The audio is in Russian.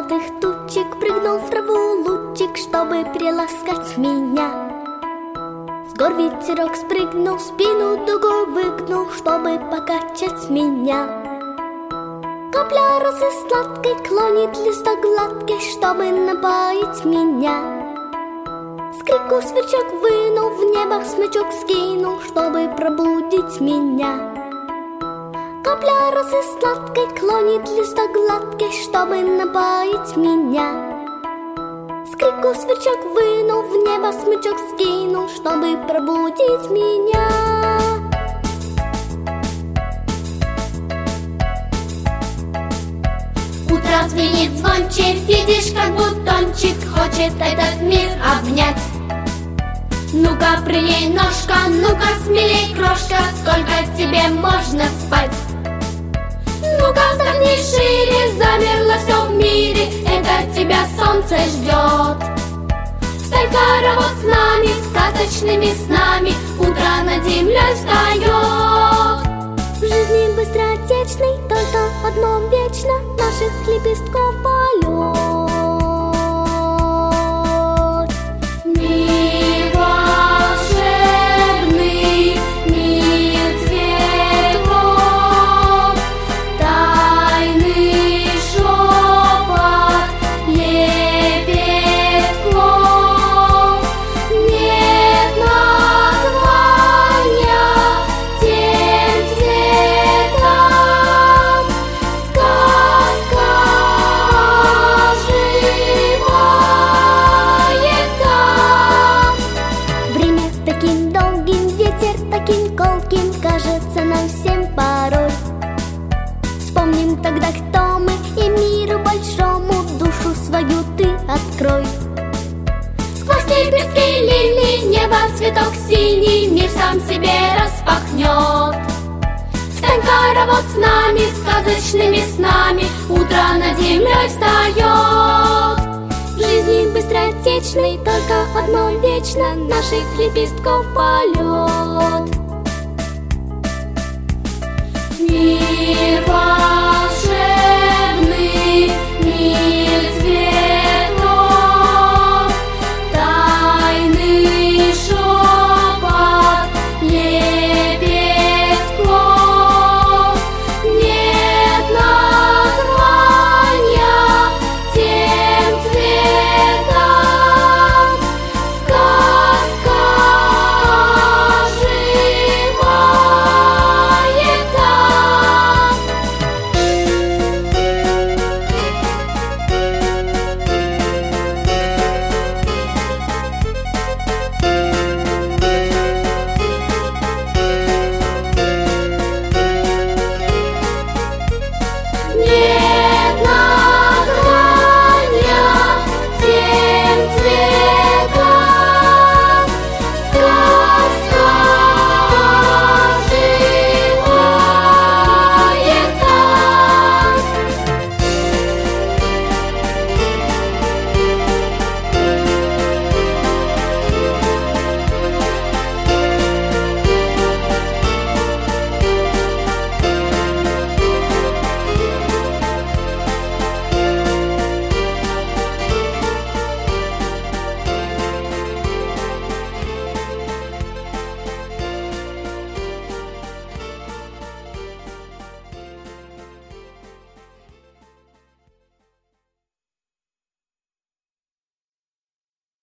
крылатых тучек прыгнул в траву лучик, чтобы приласкать меня. С гор ветерок спрыгнул, спину дугой выгнул, чтобы покачать меня. Капля росы сладкой клонит листок гладкий, чтобы напоить меня. С крику сверчок вынул, в небо смычок скинул, чтобы пробудить меня. Капля росы сладкой клонит листок гладкий, чтобы напоить меня. С крику сверчок вынул, в небо смычок скинул, чтобы пробудить меня. Утро звенит звонче, видишь, как бутончик хочет этот мир обнять. Ну-ка, прыгай, ножка, ну-ка, смелей, крошка, сколько тебе можно спать? Ну-ка, вдохни шире, замерло все в мире, это тебя солнце ждет. Встань, хоровод с нами, сказочными снами, утро над землей встает. В жизни быстротечной только одно вечно, наших лепестков полет. Мир волшебный, мир цветов, тайный шепот лепестков. Нет названия тем цветам, сказка оживает там. Время таким долгим, ветер таким колким, кажется нам всем порой. Вспомним тогда, кто мы, и миру большому душу свою ты открой. Сквозь лепестки лилий, небо цветок синий, мир сам себе распахнет. Встань, хоровод с нами, сказочными снами, утро над землей встает. В жизни быстротечной только одно вечно, наших лепестков полет.